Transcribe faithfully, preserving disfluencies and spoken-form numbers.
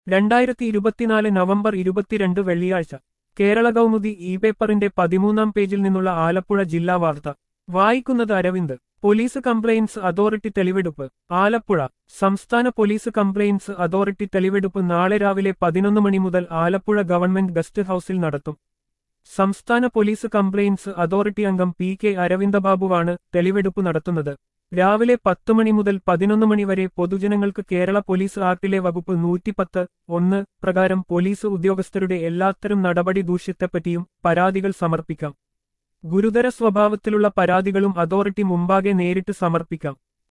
രണ്ടായിരത്തി ഇരുപത്തിനാല് നവംബർ ഇരുപത്തിരണ്ട് വെള്ളിയാഴ്ച കേരള കൗമുദി ഇ പേപ്പറിന്റെ പതിമൂന്നാം പേജിൽ നിന്നുള്ള ആലപ്പുഴ ജില്ലാ വാർത്ത വായിക്കുന്നത് അരവിന്ദ്. പോലീസ് കംപ്ലയിന്റ്സ് അതോറിറ്റി തെളിവെടുപ്പ്. ആലപ്പുഴ സംസ്ഥാന പോലീസ് കംപ്ലയിന്റ്സ് അതോറിറ്റി തെളിവെടുപ്പ് നാളെ രാവിലെ പതിനൊന്ന് മണി മുതൽ ആലപ്പുഴ ഗവൺമെന്റ് ഗസ്റ്റ് ഹൌസിൽ നടത്തും. സംസ്ഥാന പോലീസ് കംപ്ലയിന്റ്സ് അതോറിറ്റി അംഗം പി കെ അരവിന്ദബാബുവാണ് തെളിവെടുപ്പ് നടത്തുന്നത്. രാവിലെ പത്ത് മണി മുതൽ പതിനൊന്ന് മണി വരെ പൊതുജനങ്ങൾക്ക് കേരള പോലീസ് ആക്ടിലെ വകുപ്പ് നൂറ്റിപ്പത്ത് ഒന്ന് പ്രകാരം പോലീസ് ഉദ്യോഗസ്ഥരുടെ എല്ലാത്തരം നടപടി ദൂഷ്യത്തെപ്പറ്റിയും പരാതികൾ സമർപ്പിക്കാം. ഗുരുതര സ്വഭാവത്തിലുള്ള പരാതികളും അതോറിറ്റി മുമ്പാകെ നേരിട്ട് സമർപ്പിക്കാം.